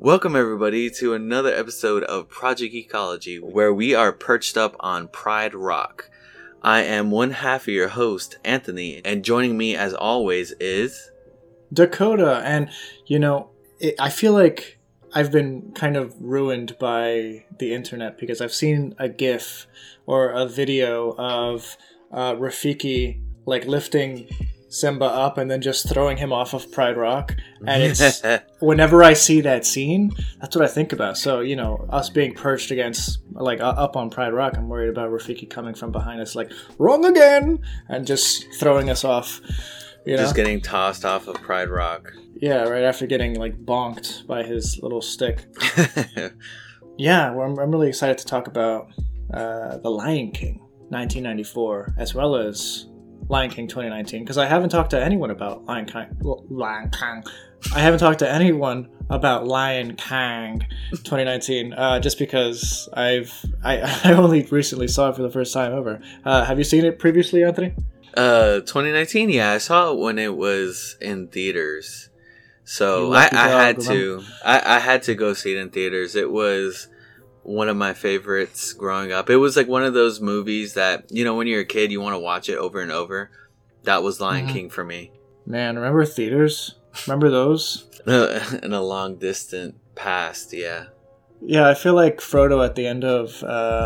Welcome everybody to another episode of Project Ecology, where we are perched up on Pride Rock. I am one half of your host, Anthony, and joining me as always is... Dakota. And, I feel like I've been kind of ruined by the internet because I've seen a GIF or a video of Rafiki, lifting Simba up and then just throwing him off of Pride Rock. And it's whenever I see that scene, that's what I think about. So, us being perched against, up on Pride Rock, I'm worried about Rafiki coming from behind us, wrong again, and just throwing us off. Just getting tossed off of Pride Rock. Yeah, right after getting, bonked by his little stick. Yeah, well, I'm really excited to talk about The Lion King, 1994, as well as Lion King 2019, because I haven't talked to anyone about Lion King. I haven't talked to anyone about Lion King 2019, just because I only recently saw it for the first time ever. Have you seen it previously, Anthony? 2019, yeah, I saw it when it was in theaters. So I had to go see it in theaters. It was one of my favorites growing up. It was one of those movies that, when you're a kid, you want to watch it over and over. That was Lion King for me. Man, remember theaters? Remember those? In a long distant past, yeah. Yeah, I feel like Frodo at the end of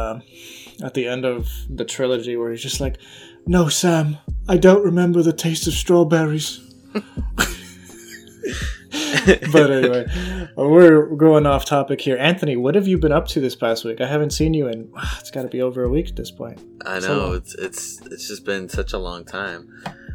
the trilogy, where he's just like, "No, Sam, I don't remember the taste of strawberries." But anyway, we're going off topic here. Anthony, what have you been up to this past week? I haven't seen you in, it's got to be over a week at this point. I know, it's just been such a long time.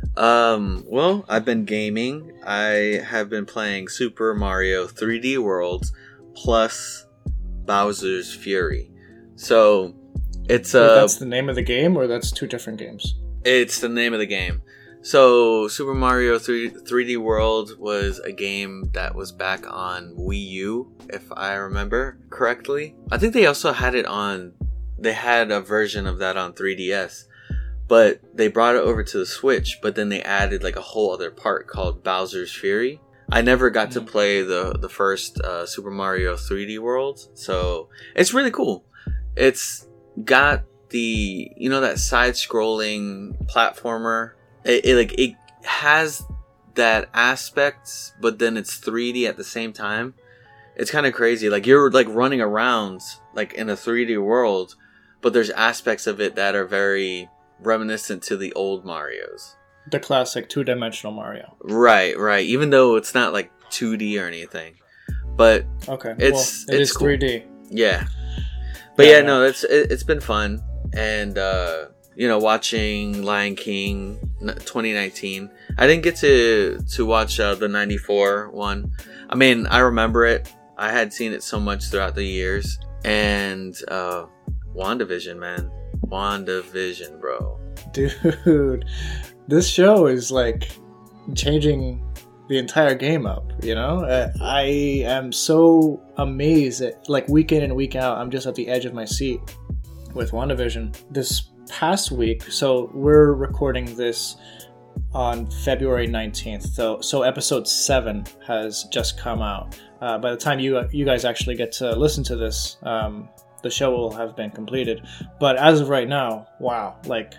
Well, I've been gaming. I have been playing Super Mario 3D World plus Bowser's Fury. So, it's that's the name of the game, or that's two different games? It's the name of the game. So, Super Mario 3D World was a game that was back on Wii U, if I remember correctly. I think they also had they had a version of that on 3DS, but they brought it over to the Switch, but then they added a whole other part called Bowser's Fury. I never got to play the first Super Mario 3D World, so it's really cool. It's got the, that side-scrolling platformer. It has that aspect, but then it's 3D at the same time. It's kind of crazy. You're running around in a 3D world, but there's aspects of it that are very reminiscent to the old Marios. The classic two-dimensional Mario. Right. Even though it's not 2D or anything, but okay, it's cool. 3D. Yeah, but yeah, no, it's been fun. And watching Lion King 2019. I didn't get to watch the 94 one. I mean, I remember it. I had seen it so much throughout the years. And WandaVision, man. WandaVision, bro. Dude, this show is changing the entire game up, I am so amazed at week in and week out. I'm just at the edge of my seat with WandaVision. This past week, so we're recording this on February 19th, so episode 7 has just come out. By the time you guys actually get to listen to this, the show will have been completed. But as of right now, wow,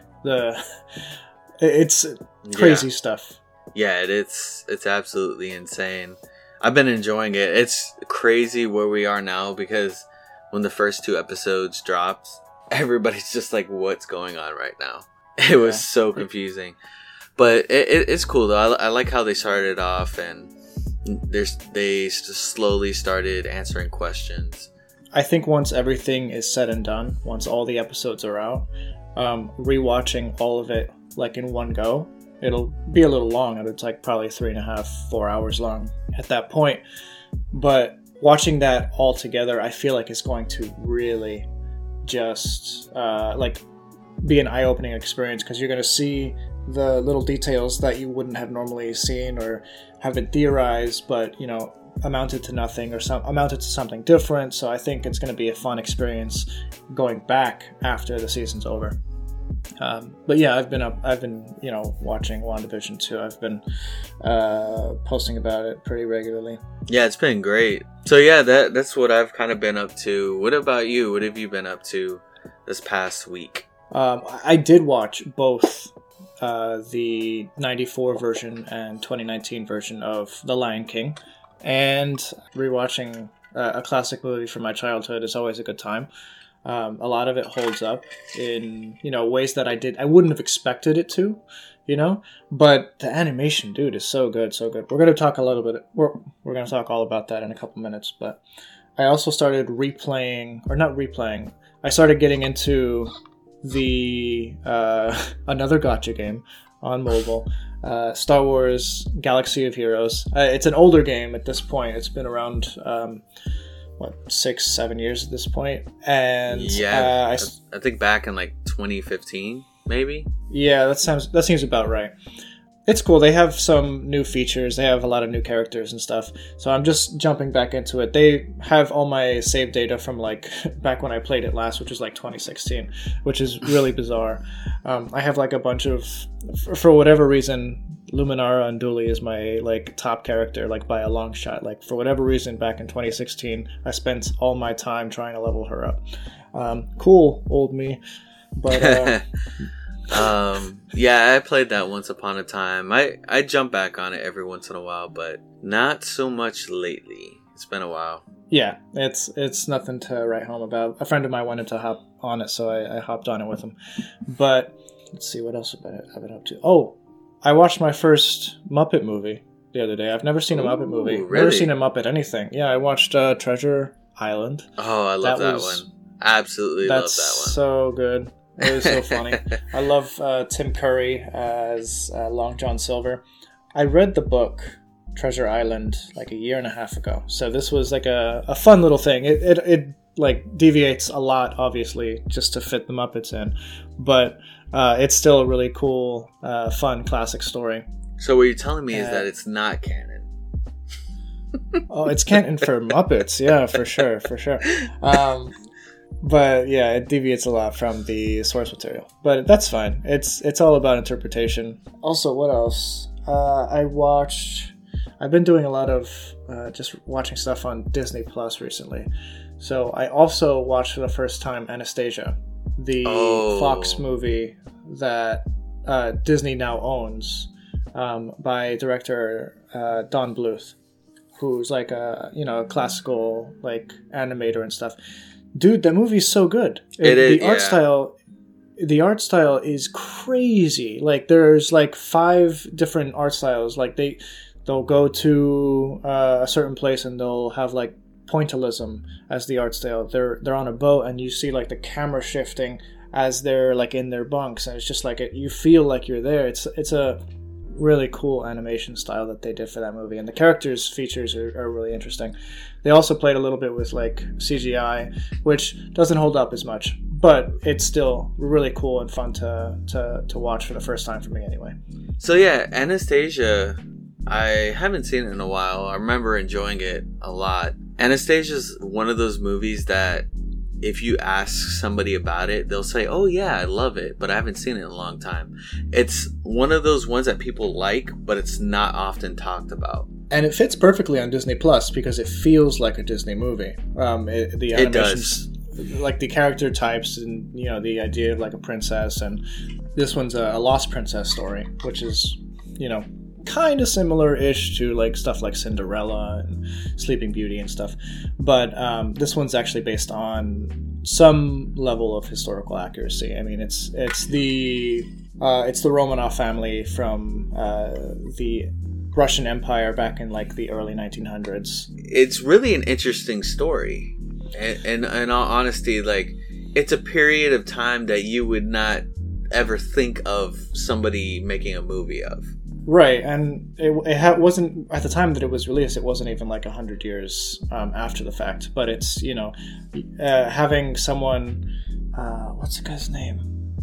it's crazy stuff. Yeah, it's absolutely insane. I've been enjoying it. It's crazy where we are now, because when the first 2 episodes dropped, everybody's just what's going on right now? It was so confusing. But it's cool, though. I like how they started off, and they just slowly started answering questions. I think once everything is said and done, once all the episodes are out, rewatching all of it in one go, it'll be a little long. It's probably 3.5, 4 hours long at that point. But watching that all together, I feel it's going to really just be an eye-opening experience, because you're going to see the little details that you wouldn't have normally seen or haven't theorized, but amounted to nothing or amounted to something different. So I think it's going to be a fun experience going back after the season's over. But yeah, I've been watching WandaVision too. I've been posting about it pretty regularly. Yeah, it's been great. So yeah, that's what I've kind of been up to. What about you? What have you been up to this past week? I did watch both the 94 version and 2019 version of The Lion King, and rewatching a classic movie from my childhood is always a good time. A lot of it holds up in ways that I wouldn't have expected it to, but the animation, dude, is so good. We're gonna talk a little bit. We're gonna talk all about that in a couple minutes. But I also started I started getting into the another gacha game on mobile, Star Wars Galaxy of Heroes. It's an older game at this point. It's been around 6-7 years at this point, and yeah, I think back in like 2015 maybe. Yeah, that seems about right. It's cool. They have some new features. They have a lot of new characters and stuff. So I'm just jumping back into it. They have all my save data from like back when I played it last, which was like 2016, which is really bizarre. I have like a bunch of, for whatever reason, Luminara Unduli is my like top character, like by a long shot. Like for whatever reason, back in 2016, I spent all my time trying to level her up. Cool, old me. But yeah, I played that once upon a time. I jump back on it every once in a while, but not so much lately. It's been a while. Yeah, it's nothing to write home about. A friend of mine wanted to hop on it, so I hopped on it with him. But let's see, what else have I been up to? Oh, I watched my first Muppet movie the other day. I've never seen a Muppet movie. Really? Never seen a Muppet anything. Yeah, I watched Treasure Island. Oh, I love that one. Absolutely love that one. That's so good. It was so funny. I love Tim Curry as Long John Silver. I read the book Treasure Island like a year and a half ago. So this was like a fun little thing. It like deviates a lot, obviously, just to fit the Muppets in. But it's still a really cool, fun, classic story. So what you're telling me is that it's not canon. Oh, it's canon for Muppets. Yeah, for sure. But yeah, it deviates a lot from the source material. But that's fine. It's all about interpretation. Also, what else? I've been doing a lot of just watching stuff on Disney Plus recently. So I also watched for the first time Anastasia, the Fox movie that Disney now owns, by director Don Bluth, who's like a classical like animator and stuff. Dude, that movie's so good. The art style is crazy. Like there's like 5 different art styles. Like they'll go to a certain place and they'll have like pointillism as the art style. They're on a boat and you see like the camera shifting as they're like in their bunks, and it's just like you feel like you're there. It's a really cool animation style that they did for that movie, and the characters features are really interesting. They also played a little bit with like CGI, which doesn't hold up as much, but it's still really cool and fun to watch for the first time for me anyway. So yeah, Anastasia, I haven't seen it in a while. I remember enjoying it a lot. Anastasia's one of those movies that if you ask somebody about it, they'll say, oh yeah, I love it, but I haven't seen it in a long time. It's one of those ones that people like, but it's not often talked about. And it fits perfectly on Disney Plus because it feels like a Disney movie. The animations, like the character types and, the idea of like a princess, and this one's a lost princess story, which is, kind of similar-ish to like stuff like Cinderella and Sleeping Beauty and stuff, but this one's actually based on some level of historical accuracy. I mean, it's the Romanov family from the Russian Empire back in like the early 1900s. It's really an interesting story, and in all honesty, like it's a period of time that you would not ever think of somebody making a movie of. Right, and it wasn't, at the time that it was released, it wasn't even like 100 years after the fact. But it's, having someone, what's the guy's name?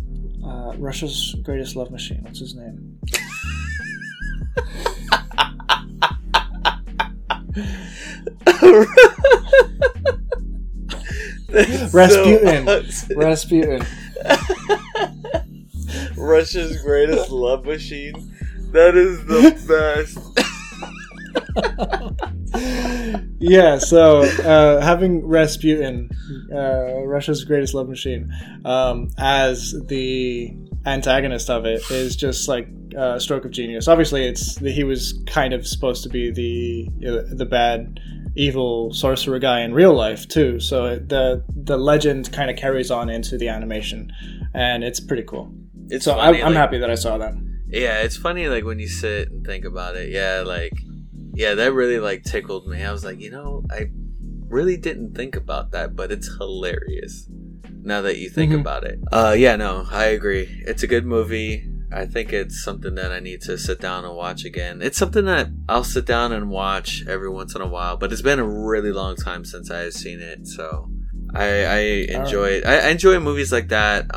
Russia's Greatest Love Machine, what's his name? Rasputin. Russia's Greatest Love Machine. That is the best. Yeah, so having Rasputin, Russia's Greatest Love Machine, as the antagonist of it is just like a stroke of genius. Obviously, he was kind of supposed to be the bad, evil sorcerer guy in real life too. So the legend kind of carries on into the animation, and it's pretty cool. It's so funny, I'm happy that I saw that. Yeah, it's funny like when you sit and think about it. Yeah, that really like tickled me. I was like, I really didn't think about that, but it's hilarious now that you think about it. Yeah, no, I agree. It's a good movie. I think it's something that I need to sit down and watch again. It's something that I'll sit down and watch every once in a while, but it's been a really long time since I have seen it, so I enjoy it. I enjoy movies like that.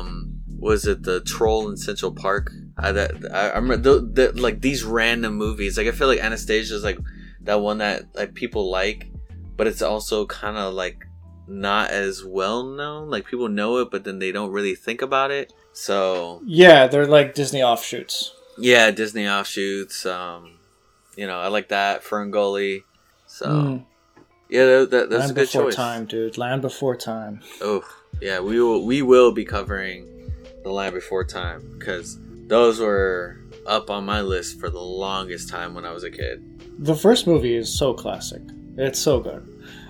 Was it the Troll in Central Park? I remember like these random movies. Like I feel like Anastasia is like that one that like people like, but it's also kind of like not as well known. Like people know it, but then they don't really think about it. So yeah, they're like Disney offshoots. Yeah, Disney offshoots. I like that Ferngully. So yeah, that's Land a good Before choice. Time, dude. Land Before Time. Oh yeah, we will be covering The Land Before Time because those were up on my list for the longest time when I was a kid. The first movie is so classic. It's so good.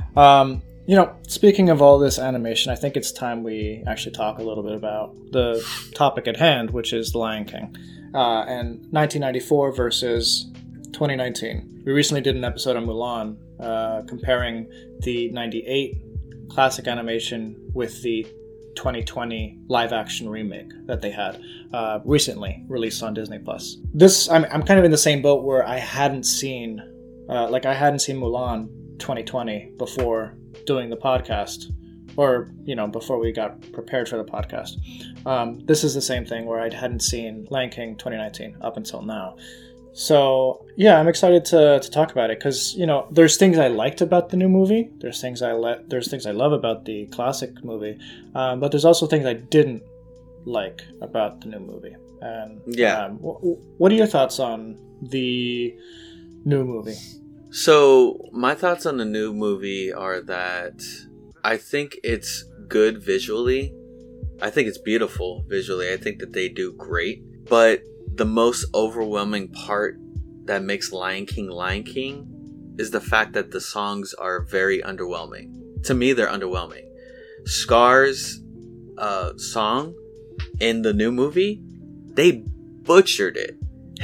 Speaking of all this animation, I think it's time we actually talk a little bit about the topic at hand, which is The Lion King, and 1994 versus 2019. We recently did an episode on Mulan, comparing the 98 classic animation with the 2020 live-action remake that they had recently released on Disney+. I'm kind of in the same boat where I hadn't seen Mulan 2020 before doing the podcast, or before we got prepared for the podcast. This is the same thing where I hadn't seen Lion King 2019 up until now. So yeah, I'm excited to talk about it because there's things I liked about the new movie. There's things I love about the classic movie, but there's also things I didn't like about the new movie. And yeah, what are your thoughts on the new movie? So my thoughts on the new movie are that I think it's good visually. I think it's beautiful visually. I think that they do great, but the most overwhelming part that makes Lion King is the fact that the songs are very underwhelming. To me, they're underwhelming. Scar's song in the new movie, they butchered it.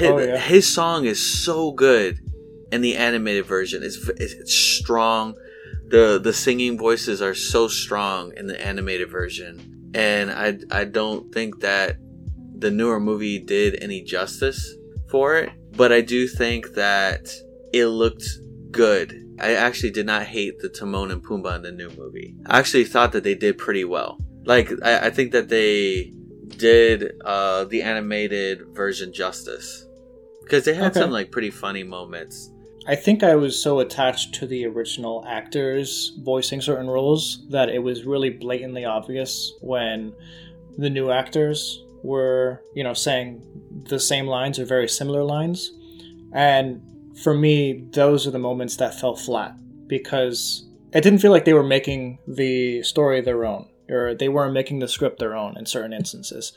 His song is so good in the animated version. It's strong. The singing voices are so strong in the animated version, and I don't think that the newer movie did any justice for it, but I do think that it looked good. I actually did not hate the Timon and Pumbaa in the new movie. I actually thought that they did pretty well. Like, I think that they did the animated version justice, because they had some like pretty funny moments. I think I was so attached to the original actors voicing certain roles that it was really blatantly obvious when the new actors were, saying the same lines or very similar lines. And for me, those are the moments that fell flat, because it didn't feel like they were making the story their own, or they weren't making the script their own in certain instances.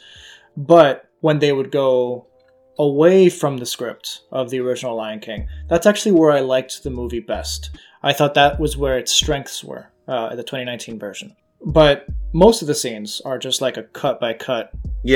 But when they would go away from the script of the original Lion King, that's actually where I liked the movie best. I thought that was where its strengths were, in the 2019 version. But most of the scenes are just like a cut by cut,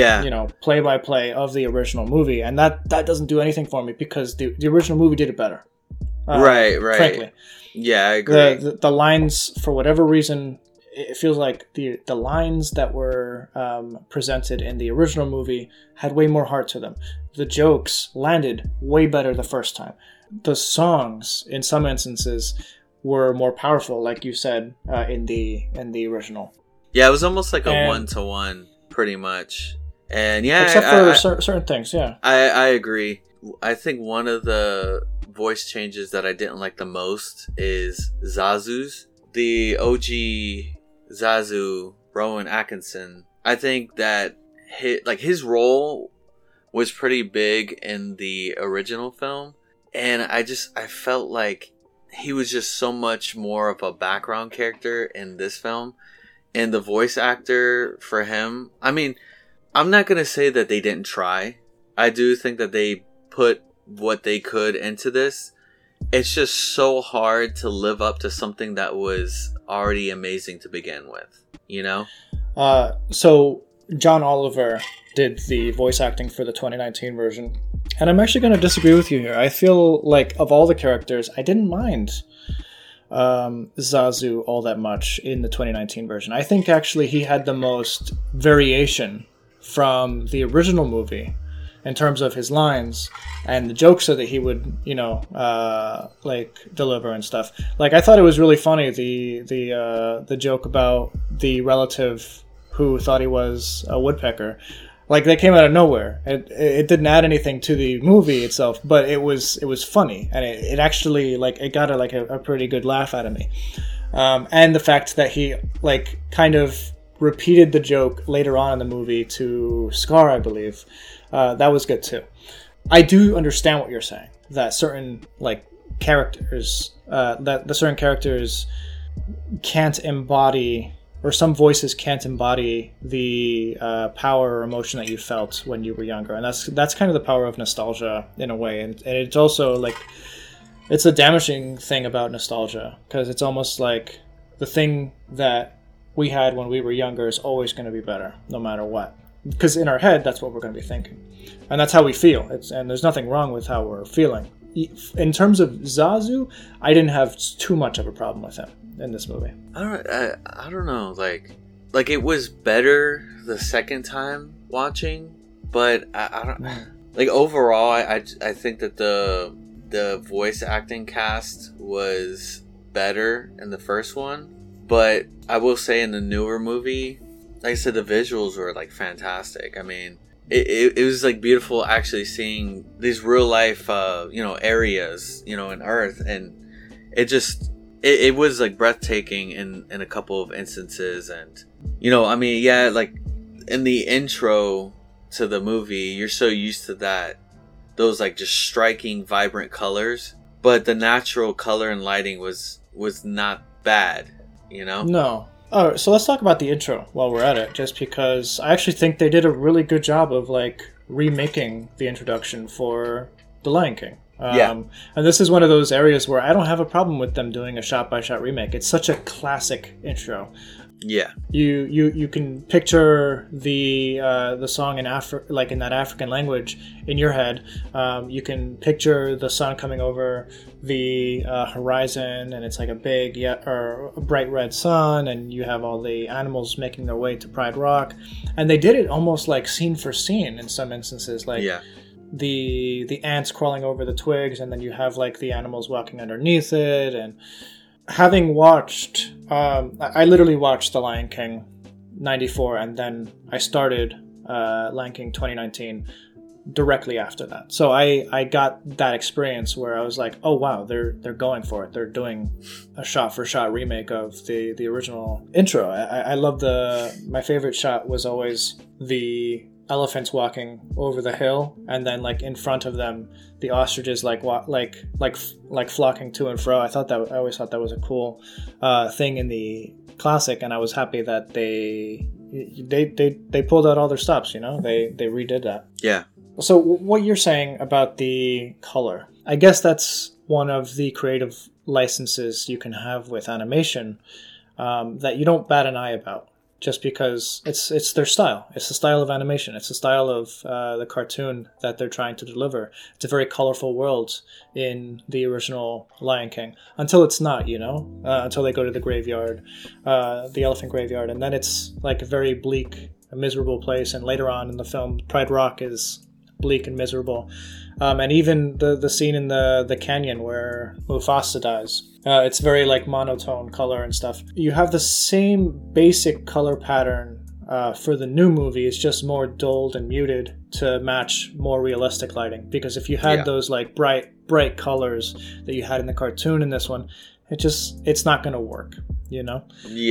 play by play of the original movie, and that doesn't do anything for me, because the original movie did it better. Right. Frankly, yeah, I agree. The lines, for whatever reason, it feels like the lines that were presented in the original movie had way more heart to them. The jokes landed way better the first time. The songs, in some instances, were more powerful, like you said, in the original. Yeah, it was almost like a one-to-one, pretty much. And yeah, except for certain things, yeah. I agree. I think one of the voice changes that I didn't like the most is Zazu's. The OG Zazu, Rowan Atkinson. I think that his role was pretty big in the original film, and I felt like he was just so much more of a background character in this film. And the voice actor for him, I mean, I'm not gonna say that they didn't try. I do think that they put what they could into this. It's just so hard to live up to something that was already amazing to begin with, you know? So John Oliver did the voice acting for the 2019 version. And I'm actually going to disagree with you here. I feel like of all the characters, I didn't mind Zazu all that much in the 2019 version. I think actually he had the most variation from the original movie in terms of his lines and the jokes that he would, like deliver and stuff. Like, I thought it was really funny, the joke about the relative who thought he was a woodpecker. Like, they came out of nowhere. It didn't add anything to the movie itself, but it was funny, and it actually, like, it got a pretty good laugh out of me. And the fact that he, like, kind of repeated the joke later on in the movie to Scar, I believe, that was good too. I do understand what you're saying, that certain, like, characters, that the certain characters can't embody, or some voices can't embody the power or emotion that you felt when you were younger. And that's kind of the power of nostalgia in a way. And it's also, like, it's a damaging thing about nostalgia, because it's almost like the thing that we had when we were younger is always going to be better, no matter what. Because in our head, that's what we're going to be thinking. And that's how we feel. And there's nothing wrong with how we're feeling. In terms of Zazu, I didn't have too much of a problem with him in this movie. I don't know. Like it was better the second time watching, but I don't... Like, overall, I think that the voice acting cast was better in the first one. But I will say in the newer movie, like I said, the visuals were, like, fantastic. I mean, it was, like, beautiful actually seeing these real life, areas, in Earth. And it was, like, breathtaking in a couple of instances. And, I mean, yeah, like, in the intro to the movie, you're so used to those, like, just striking, vibrant colors. But the natural color and lighting was not bad. No. Oh, so let's talk about the intro while we're at it, just because I actually think they did a really good job of, like, remaking the introduction for The Lion King. And this is one of those areas where I don't have a problem with them doing a shot-by-shot remake. It's such a classic intro. Yeah. You can picture the song in in that African language in your head. You can picture the sun coming over the horizon, and it's like a big or a bright red sun, and you have all the animals making their way to Pride Rock, and they did it almost like scene for scene in some instances, like the ants crawling over the twigs, and then you have, like, the animals walking underneath it. And having watched, I literally watched The Lion King 94, and then I started Lion King 2019 directly after that. So I got that experience where I was like, oh wow, they're going for it. They're doing a shot-for-shot remake of the original intro. I love my favorite shot was always the elephants walking over the hill, and then, like, in front of them, the ostriches like flocking to and fro. I always thought that was a cool thing in the classic, and I was happy that they pulled out all their stops. They redid that. Yeah. So what you're saying about the color, I guess that's one of the creative licenses you can have with animation that you don't bat an eye about. Just because it's their style. It's the style of animation. It's the style of the cartoon that they're trying to deliver. It's a very colorful world in the original Lion King. Until it's not, until they go to the graveyard, the elephant graveyard. And then it's like a very bleak, miserable place. And later on in the film, Pride Rock is bleak and miserable. And even the scene in the canyon where Mufasa dies. It's very, like, monotone color and stuff. You have the same basic color pattern for the new movie. It's just more dulled and muted to match more realistic lighting. Because if you had those, like, bright colors that you had in the cartoon in this one, it's not going to work, Yeah.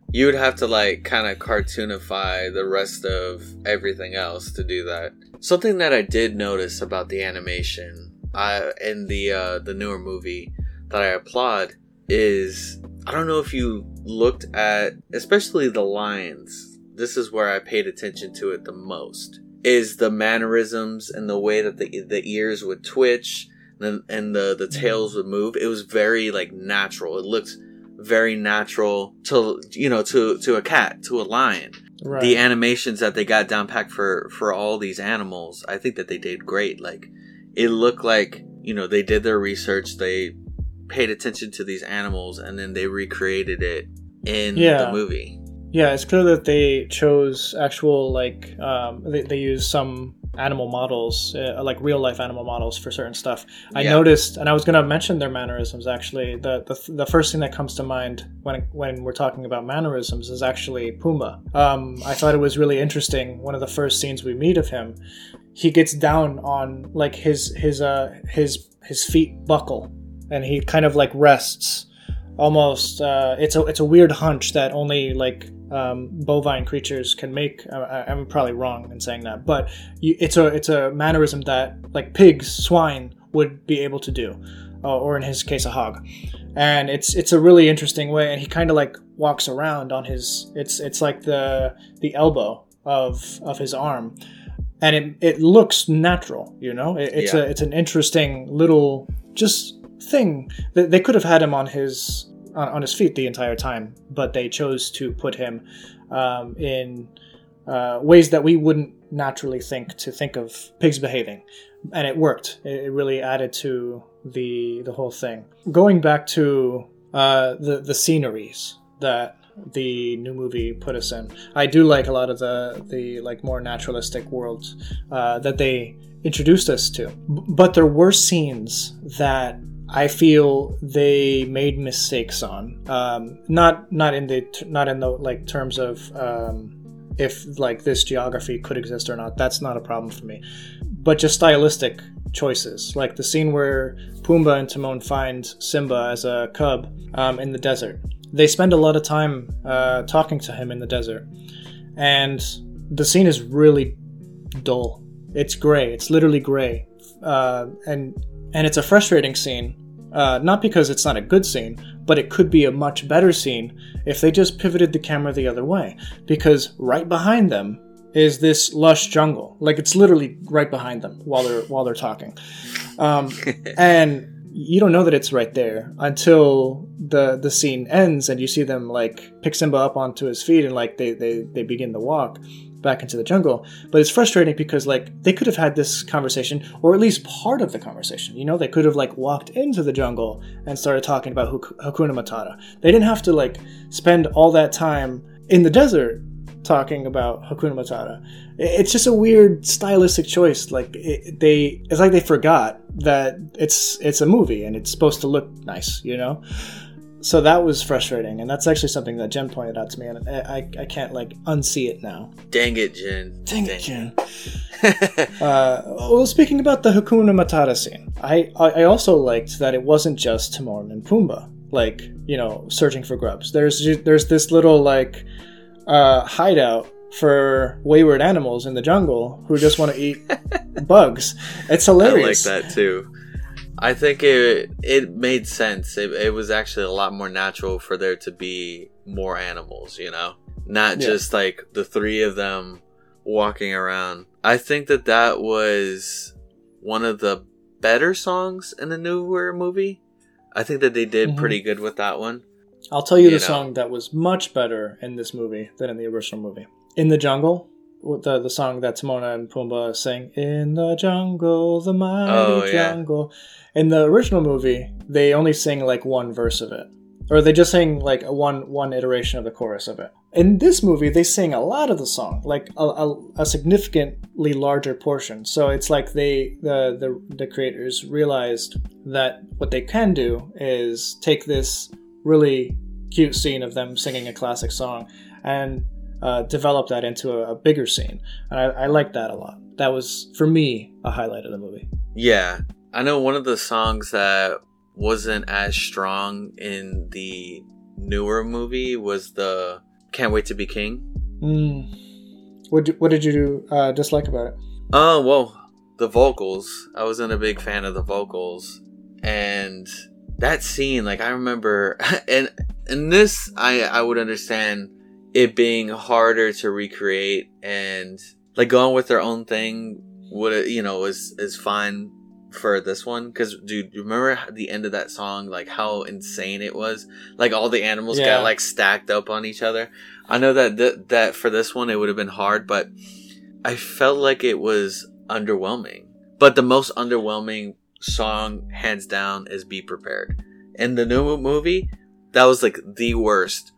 You would have to like kind of cartoonify the rest of everything else to do that. Something that I did notice about the animation in the newer movie that I applaud is, I don't know if you looked at, especially the lines. This is where I paid attention to it the most. Is the mannerisms and the way that the ears would twitch and the tails would move. It was very like natural. It looks very natural to a cat, to a lion. Right. The animations that they got down packed for all these animals, I think that they did great. Like, it looked like, they did their research, they paid attention to these animals, and then they recreated it in the movie. Yeah, it's clear that they chose actual, like, they used some animal models, like real life animal models for certain stuff. I noticed, and I was going to mention their mannerisms actually. The first thing that comes to mind when we're talking about mannerisms is actually Pumbaa. I thought it was really interesting. One of the first scenes we meet of him, he gets down on like his feet buckle, and he kind of like rests. Almost, it's a weird hunch that only like bovine creatures can make. I'm probably wrong in saying that, but it's a mannerism that like pigs, swine would be able to do, or in his case, a hog. And it's a really interesting way. And he kind of like walks around on his. It's like the elbow of his arm, and it looks natural. It's an interesting little just thing that they could have had him on his feet the entire time, but they chose to put him in ways that we wouldn't naturally think of pigs behaving, and it worked. It really added to the whole thing. Going back to the sceneries that the new movie put us in, I do like a lot of the like more naturalistic worlds that they introduced us to, but there were scenes that I feel they made mistakes on. Not in the like terms of if like this geography could exist or not. That's not a problem for me. But just stylistic choices, like the scene where Pumbaa and Timon find Simba as a cub in the desert. They spend a lot of time talking to him in the desert, and the scene is really dull. It's gray. It's literally gray, and it's a frustrating scene, not because it's not a good scene, but it could be a much better scene if they just pivoted the camera the other way. Because right behind them is this lush jungle. Like, it's literally right behind them while they're talking. And you don't know that it's right there until the scene ends and you see them like pick Simba up onto his feet and like they begin to walk back into the jungle. But it's frustrating because like they could have had this conversation, or at least part of the conversation. They could have like walked into the jungle and started talking about Hakuna Matata. They didn't have to like spend all that time in the desert talking about Hakuna Matata. It's just a weird stylistic choice. Like it's like they forgot that it's a movie and it's supposed to look nice, So that was frustrating, and that's actually something that Jen pointed out to me, and I can't like unsee it now. Dang it, Jen. Dang it, Jen. Well, speaking about the Hakuna Matata scene, I also liked that it wasn't just Timon and Pumbaa, like, searching for grubs. There's this little like hideout for wayward animals in the jungle who just want to eat bugs. It's hilarious. I like that too. I think it made sense. It was actually a lot more natural for there to be more animals, not just like the three of them walking around. I think that was one of the better songs in the newer movie. I think that they did pretty good with that one. I'll tell you the song that was much better in this movie than in the original movie. In the Jungle, the song that Timon and Pumbaa sing, "In the jungle, the mighty jungle." In the original movie, they only sing like one verse of it, or they just sing like one iteration of the chorus of it. In this movie, they sing a lot of the song, like a significantly larger portion. So it's like the creators realized that what they can do is take this really cute scene of them singing a classic song and develop that into a bigger scene. And I like that a lot. That was, for me, a highlight of the movie. Yeah. I know one of the songs that wasn't as strong in the newer movie was the Can't Wait to Be King. What did you dislike about it? Oh, well, the vocals. I wasn't a big fan of the vocals. And that scene, like, I remember... And this, I would understand it being harder to recreate. And, like, going with their own thing would, you know, is fine for this one. Because, dude, you remember the end of that song? Like, how insane it was? Like, all the animals got, like, stacked up on each other. I know that for this one, it would have been hard, but... I felt like it was underwhelming. But the most underwhelming song, hands down, is Be Prepared. In the new movie, that was like the worst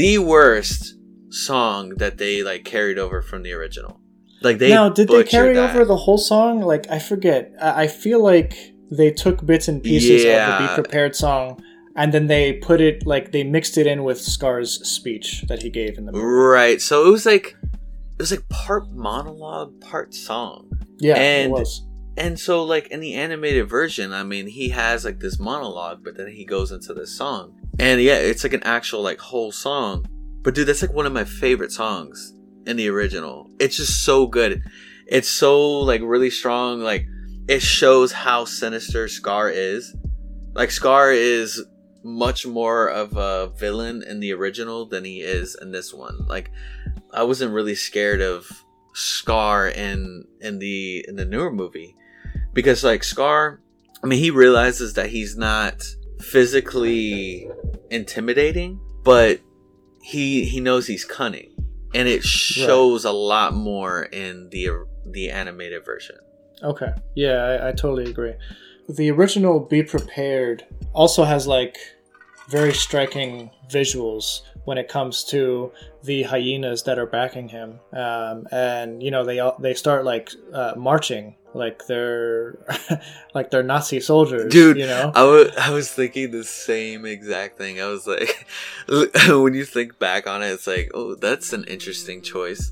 song that they like carried over from the original. Like did they carry over the whole song? Like, I forget. I feel like they took bits and pieces of the Be Prepared song, and then they put it, like, they mixed it in with Scar's speech that he gave in the movie. Right. So it was like part monologue, part song. Yeah, it was. And so, like, in the animated version, I mean, he has, like, this monologue, but then he goes into this song. And, yeah, it's, like, an actual, like, whole song. But, dude, that's, like, one of my favorite songs in the original. It's just so good. It's so, like, really strong. Like, it shows how sinister Scar is. Like, Scar is much more of a villain in the original than he is in this one. Like, I wasn't really scared of Scar in the newer movie, because, like, Scar, I mean, he realizes that he's not physically intimidating, but he knows he's cunning, and it shows a lot more in the animated version. Okay, yeah, I totally agree. The original Be Prepared also has, like, very striking visuals when it comes to the hyenas that are backing him, and, you know, they start, like, marching like they're like they're Nazi soldiers, dude. You know, I was thinking the same exact thing. I was like, when you think back on it, it's like, oh, that's an interesting choice.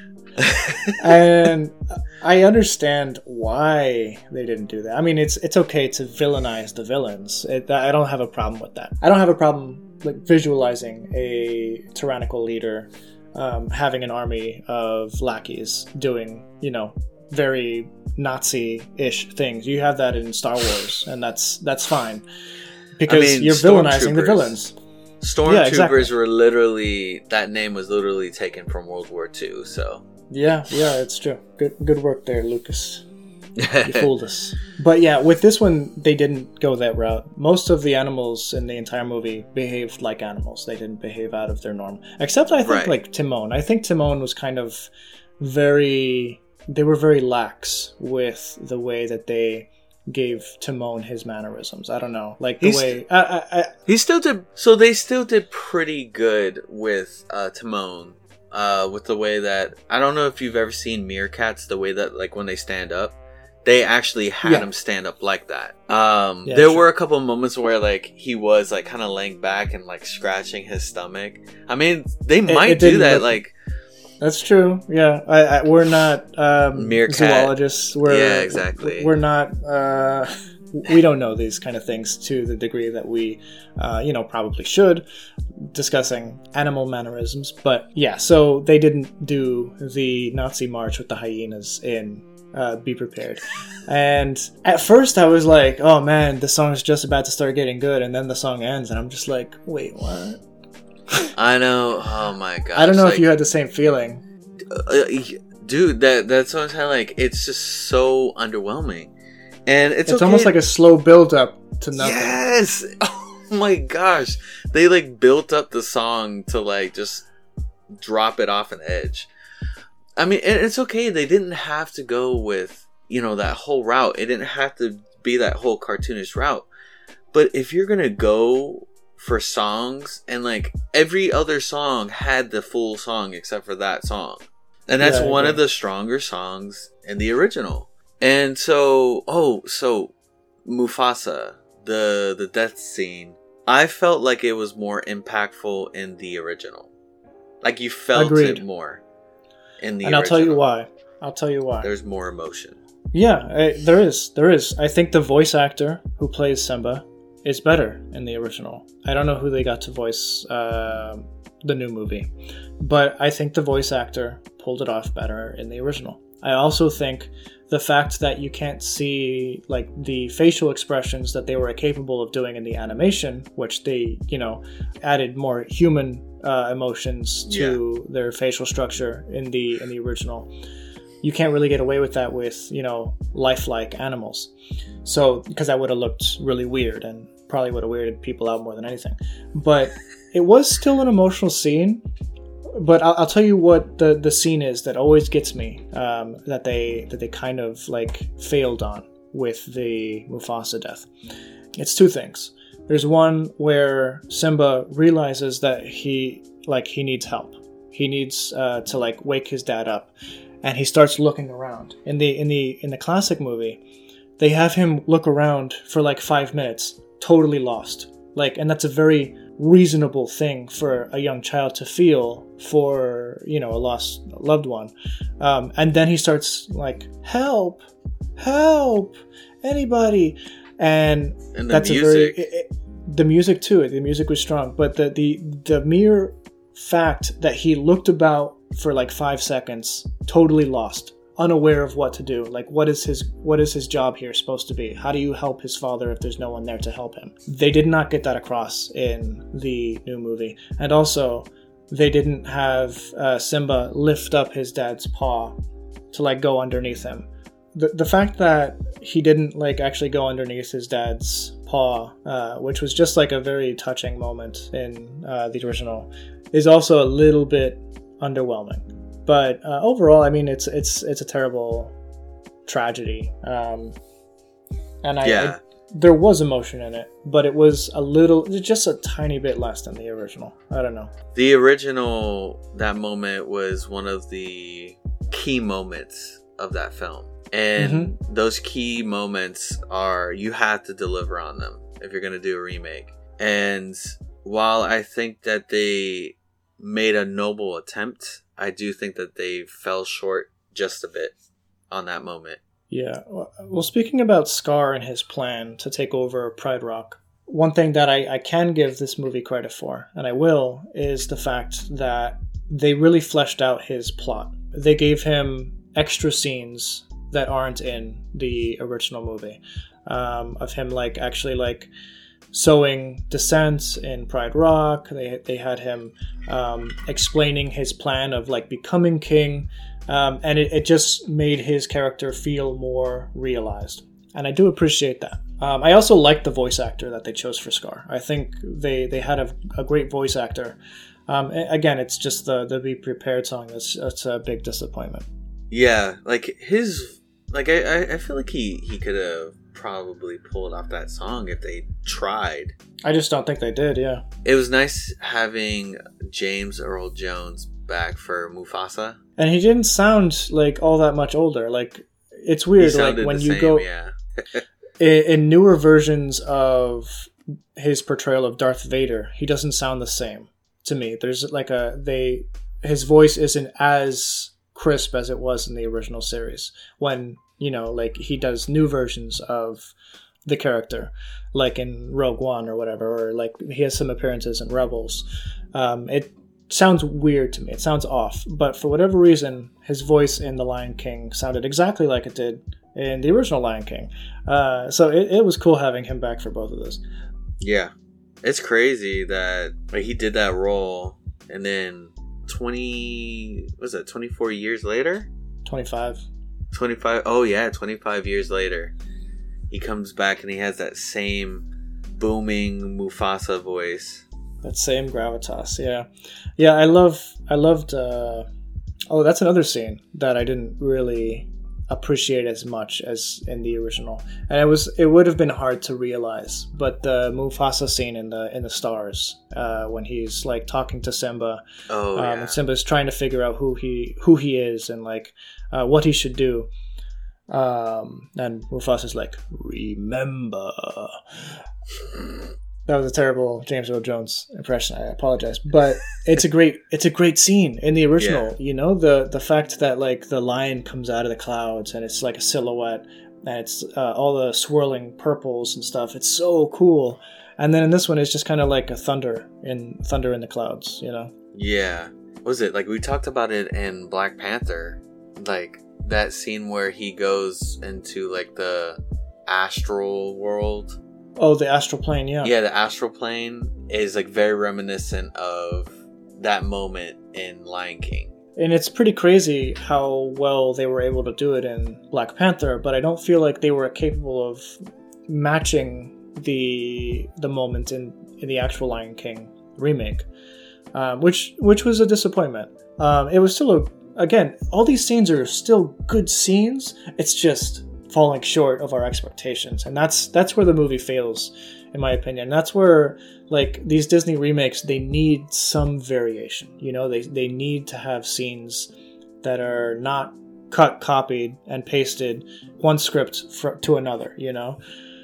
And I understand why they didn't do that. I mean, it's okay to villainize the villains. I don't have a problem with that. I don't have a problem, like, visualizing a tyrannical leader having an army of lackeys doing, you know, very Nazi-ish things. You have that in Star Wars, and that's fine, because you're villainizing the villains. Stormtroopers were literally, that name was literally taken from World War II. So yeah, it's true. Good work there, Lucas. You fooled us. But yeah, with this one, they didn't go that route. Most of the animals in the entire movie behaved like animals. They didn't behave out of their norm, except I think like Timon. I think Timon was kind of they were very lax with the way that they gave Timon his mannerisms. I don't know, like the way he still did. So they still did pretty good with Timon, with the way that, I don't know if you've ever seen meerkats, the way that, like, when they stand up, they actually had him stand up like that. There were a couple of moments where, like, he was, like, kind of laying back and, like, scratching his stomach. I mean, they might do that, like. That's true. Yeah, we're not meerkat zoologists. Exactly. We're not. We don't know these kind of things to the degree that we, probably should, discussing animal mannerisms. But yeah, so they didn't do the Nazi march with the hyenas in Be Prepared. And at first I was like, oh man, the song's just about to start getting good, and then the song ends, and I'm just like, wait, what? I know. Oh my god. I don't know if you had the same feeling. Dude, that's what I'm saying. Like, it's just so underwhelming. And it's okay. Almost like a slow build up to nothing. Yes! Oh my gosh. They, like, built up the song to, like, just drop it off an edge. I mean, it's okay. They didn't have to go with, that whole route. It didn't have to be that whole cartoonish route. But if you're gonna go for songs, and, like, every other song had the full song except for that song, and that's one of the stronger songs in the original. And so Mufasa, the death scene, I felt like it was more impactful in the original. Like, you felt it more in the original. And I'll tell you why. There's more emotion. Yeah, there is. I think the voice actor who plays Simba is better in the original. I don't know who they got to voice the new movie. But I think the voice actor pulled it off better in the original. I also think the fact that you can't see like the facial expressions that they were capable of doing in the animation, which they, added more human emotions to their facial structure in the original. You can't really get away with that with, lifelike animals. So, because that would have looked really weird and probably would have weirded people out more than anything. But it was still an emotional scene. But I'll tell you what the scene is that always gets me, that they kind of like failed on with the Mufasa death. It's two things. There's one where Simba realizes that he needs help. He needs to like wake his dad up, and he starts looking around. In the classic movie, they have him look around for like 5 minutes, totally lost. And that's a very reasonable thing for a young child to feel for, a lost loved one. And then he starts like, help, anybody. And that's music. The music too. The music was strong, but the mere fact that he looked about for like 5 seconds, totally lost, unaware of what to do. Like, what is his job here supposed to be? How do you help his father if there's no one there to help him? They did not get that across in the new movie. And also, they didn't have Simba lift up his dad's paw to like go underneath him. The fact that he didn't like actually go underneath his dad's paw, which was just like a very touching moment in the original, is also a little bit underwhelming. But overall, I mean, it's a terrible tragedy, and there was emotion in it, but it was just a tiny bit less than the original. I don't know. The original, that moment was one of the key moments of that film, and those key moments are, you have to deliver on them if you're going to do a remake. And while I think that they made a noble attempt, I do think that they fell short just a bit on that moment. Yeah. Well, speaking about Scar and his plan to take over Pride Rock, one thing that I can give this movie credit for, and I will, is the fact that they really fleshed out his plot. They gave him extra scenes that aren't in the original movie, of him like actually like sowing dissent in Pride Rock. They had him explaining his plan of like becoming king, and it just made his character feel more realized, and I do appreciate that. I also like the voice actor that they chose for Scar. I think they had a great voice actor. Again, it's just the Be Prepared song that's a big disappointment. Yeah, like I feel like he could have probably pulled off that song if they tried. I just don't think they did. Yeah, it was nice having James Earl Jones back for Mufasa, and he didn't sound like all that much older. Like, it's weird, like when you go in newer versions of his portrayal of Darth Vader, he doesn't sound the same to me. There's like his voice isn't as crisp as it was in the original series when, like he does new versions of the character, like in Rogue One or whatever, or like he has some appearances in Rebels. It sounds weird to me. It sounds off. But for whatever reason, his voice in The Lion King sounded exactly like it did in the original Lion King. So it was cool having him back for both of those. Yeah. It's crazy that he did that role, and then 24 years later? 25. 25. Oh yeah, 25 years later, he comes back and he has that same booming Mufasa voice. That same gravitas, yeah. I loved. Oh, that's another scene that I didn't really appreciate as much as in the original, and it would have been hard to realize. But the Mufasa scene in the stars, when he's like talking to Simba, and Simba's trying to figure out who he is and like what he should do, and Mufasa's like, remember. That was a terrible James Earl Jones impression. I apologize, but it's a great scene in the original. Yeah. The fact that like the lion comes out of the clouds and it's like a silhouette, and it's all the swirling purples and stuff. It's so cool, And then in this one, it's just kind of like a thunder in the clouds, you know? Yeah. Was it like we talked about it in Black Panther? Like that scene where he goes into like the astral world. Oh, the astral plane, yeah. Yeah, the astral plane is like very reminiscent of that moment in Lion King. And it's pretty crazy how well they were able to do it in Black Panther, but I don't feel like they were capable of matching the moment in the actual Lion King remake, which was a disappointment. It was still again, all these scenes are still good scenes. It's just falling short of our expectations, and that's where the movie fails, in my opinion. That's where, like, these Disney remakes, they need some variation. You know, they need to have scenes that are not cut, copied, and pasted one script to another. You know,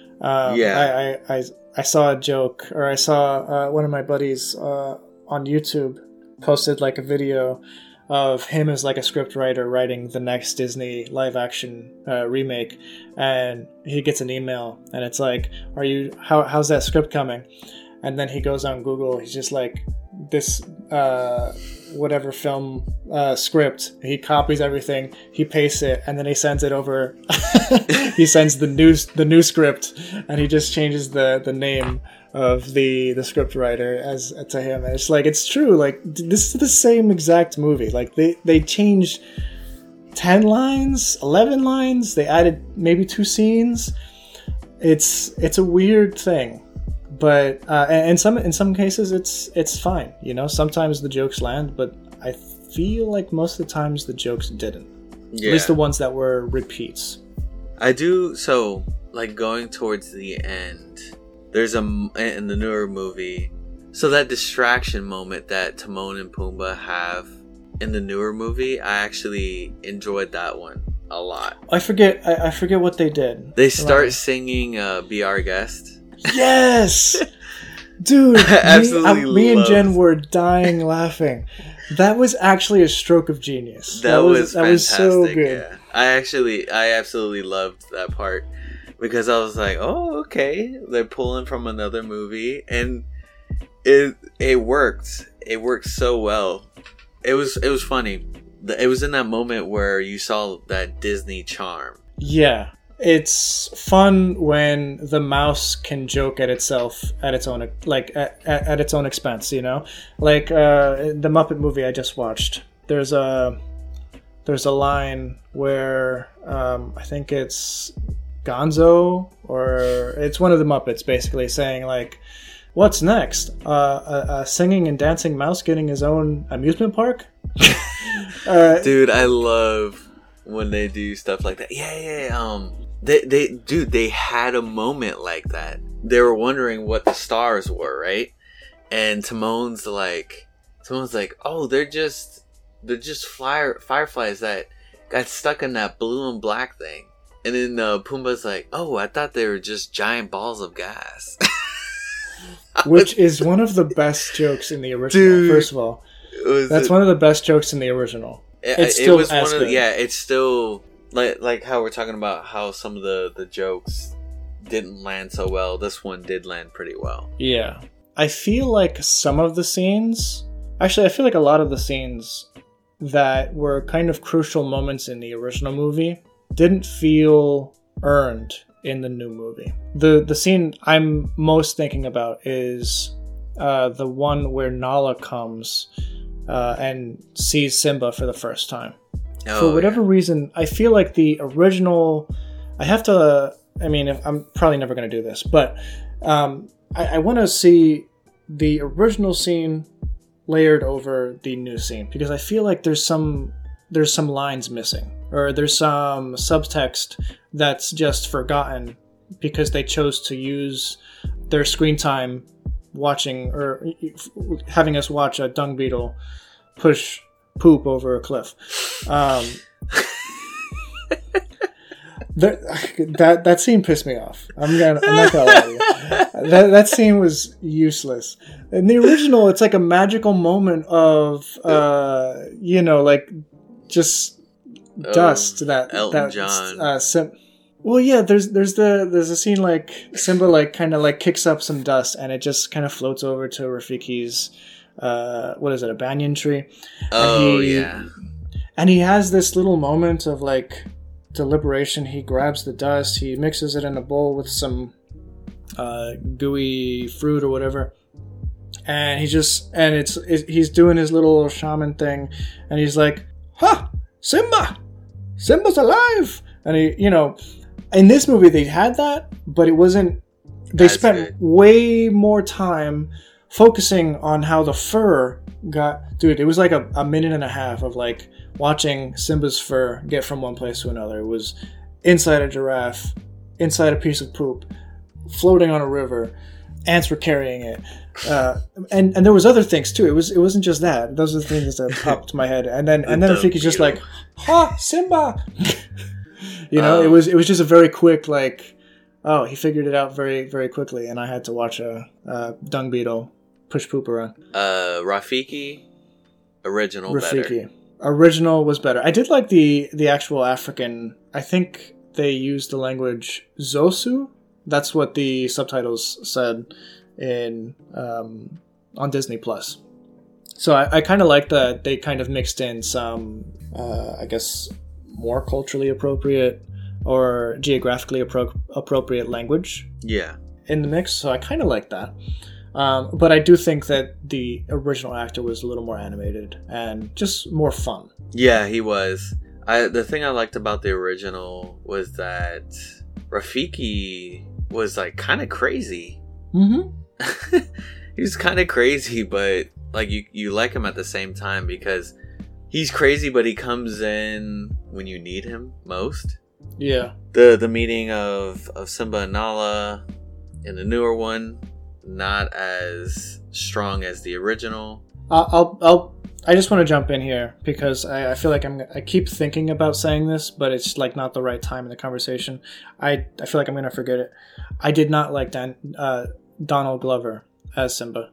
I saw a joke, or I saw one of my buddies on YouTube posted like a video of him as like a script writer writing the next Disney live action remake, and he gets an email and it's like, how's that script coming? And then he goes on Google, he's just like, this whatever film script, he copies everything, he pastes it, and then he sends it over. He sends the new script, and he just changes the name of the script writer as to him. And it's like, it's true, like this is the same exact movie. Like they changed 10 lines, 11 lines, they added maybe 2 scenes. It's a weird thing, but in some cases it's fine, you know. Sometimes the jokes land, but I feel like most of the times the jokes didn't. Yeah. At least the ones that were repeats. I do. So like going towards the end, there's in the newer movie, so that distraction moment that Timon and Pumbaa have in the newer movie, I actually enjoyed that one a lot. I forget what they did. They start singing "Be Our Guest." Yes, dude. Me and Jen were dying laughing. That was actually a stroke of genius. That was fantastic. Was so good. Yeah. I absolutely loved that part. Because I was like, oh, okay, they're pulling from another movie, and it worked. It worked so well. It was funny. It was in that moment where you saw that Disney charm. Yeah, it's fun when the mouse can joke at itself at its own at its own expense. You know, like the Muppet movie I just watched. There's a line where I think it's Gonzo, or it's one of the Muppets basically saying like, what's next? A singing and dancing mouse getting his own amusement park? Dude, I love when they do stuff like that. Yeah. They had a moment like that. They were wondering what the stars were, right? And Timon's like, oh, they're just fireflies that got stuck in that blue and black thing. And then Pumbaa's like, oh, I thought they were just giant balls of gas. Which is one of the best jokes in the original. Dude, first of all, that's one of the best jokes in the original. It's still good. Yeah, it's still like how we're talking about how some of the jokes didn't land so well. This one did land pretty well. Yeah. I feel like some of the scenes... Actually, I feel like a lot of the scenes that were kind of crucial moments in the original movie didn't feel earned in the new movie. The scene I'm most thinking about is the one where Nala comes and sees Simba for the first time. For whatever reason, I feel like the original... I'm probably never going to do this, but I want to see the original scene layered over the new scene, because I feel like there's some lines missing, or there's some subtext that's just forgotten because they chose to use their screen time watching, or having us watch a dung beetle push poop over a cliff. That scene pissed me off. I'm not gonna lie to you. That scene was useless. In the original, it's like a magical moment of like just dust that Elton John. Well, yeah, there's a scene like Simba like kind of like kicks up some dust and it just kind of floats over to Rafiki's what is it, a banyan tree? Oh, yeah. And he has this little moment of like deliberation. He grabs the dust, he mixes it in a bowl with some gooey fruit or whatever, and he's doing his little shaman thing, and he's like, "Ha, Simba's alive!" And he, in this movie they had that, but it wasn't. They spent way more time focusing on how the fur got. Dude, it was like a minute and a half of like watching Simba's fur get from one place to another. It was inside a giraffe, inside a piece of poop, floating on a river. Ants were carrying it, and there was other things too. It wasn't just that. Those are the things that popped to my head. And then Rafiki's just like, "Ha, Simba!" It was just a very quick like. Oh, he figured it out very, very quickly, and I had to watch a dung beetle push poop around. Rafiki, original better. Original was better. I did like the actual African. I think they used the language Zosu. That's what the subtitles said on Disney Plus. So I kind of like that they kind of mixed in some, I guess, more culturally appropriate or geographically appropriate language. Yeah. In the mix, so I kind of like that. But I do think that the original actor was a little more animated and just more fun. Yeah, he was. The thing I liked about the original was that Rafiki was like kind of crazy. Mm-hmm. He was kind of crazy, but like you like him at the same time because he's crazy, but he comes in when you need him most. Yeah. The meeting of Simba and Nala in the newer one, not as strong as the original. I just want to jump in here because I feel like I keep thinking about saying this, but it's like not the right time in the conversation. I feel like I'm gonna forget it. I did not like Donald Glover as Simba.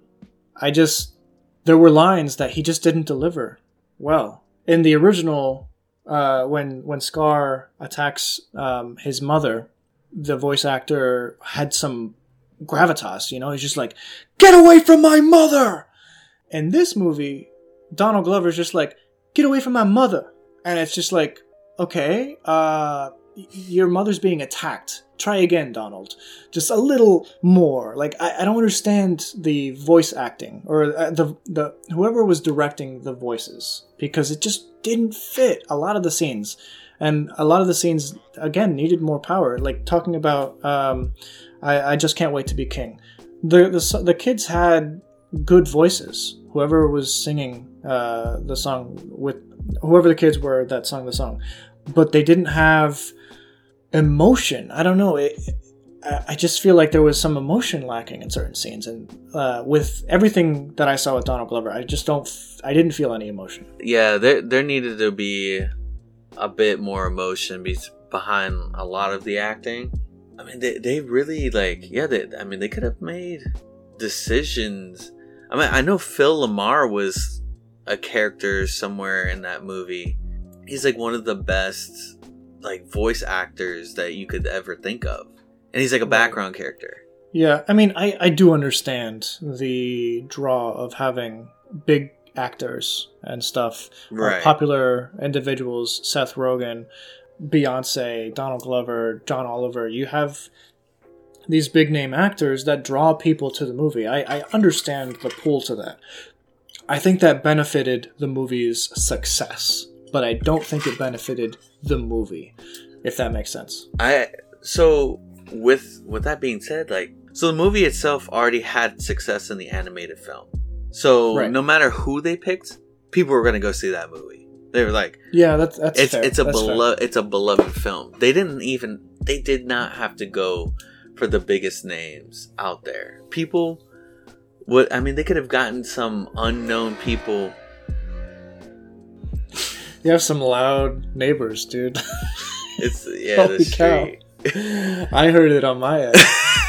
There were lines that he just didn't deliver well. In the original, when Scar attacks his mother, the voice actor had some gravitas. He's just like, "Get away from my mother!" In this movie, Donald Glover's just like, "Get away from my mother," and it's just like, okay, your mother's being attacked. Try again, Donald. Just a little more. Like I don't understand the voice acting or the whoever was directing the voices because it just didn't fit a lot of the scenes, and a lot of the scenes again needed more power. Like talking about, I just can't wait to be king. The kids had good voices. Whoever was singing the song with whoever the kids were that sung the song, but they didn't have emotion. I don't know. I just feel like there was some emotion lacking in certain scenes, and with everything that I saw with Donald Glover, I didn't feel any emotion. Yeah, there needed to be a bit more emotion behind a lot of the acting. I mean, they really they could have made decisions. I mean, I know Phil Lamar was a character somewhere in that movie. He's like one of the best like voice actors that you could ever think of. And he's like a background character. Yeah, I mean, I do understand the draw of having big actors and stuff. Right. Popular individuals, Seth Rogen, Beyonce, Donald Glover, John Oliver. You have these big name actors that draw people to the movie. I understand the pull to that. I think that benefited the movie's success, but I don't think it benefited the movie, if that makes sense. So with that being said, so the movie itself already had success in the animated film. So right. No matter who they picked, people were going to go see that movie. They were like, yeah, that's fair. It's a beloved film. They did not have to go for the biggest names out there. People they could have gotten some unknown people. You have some loud neighbors, dude. Holy the street. Cow. I heard it on my end.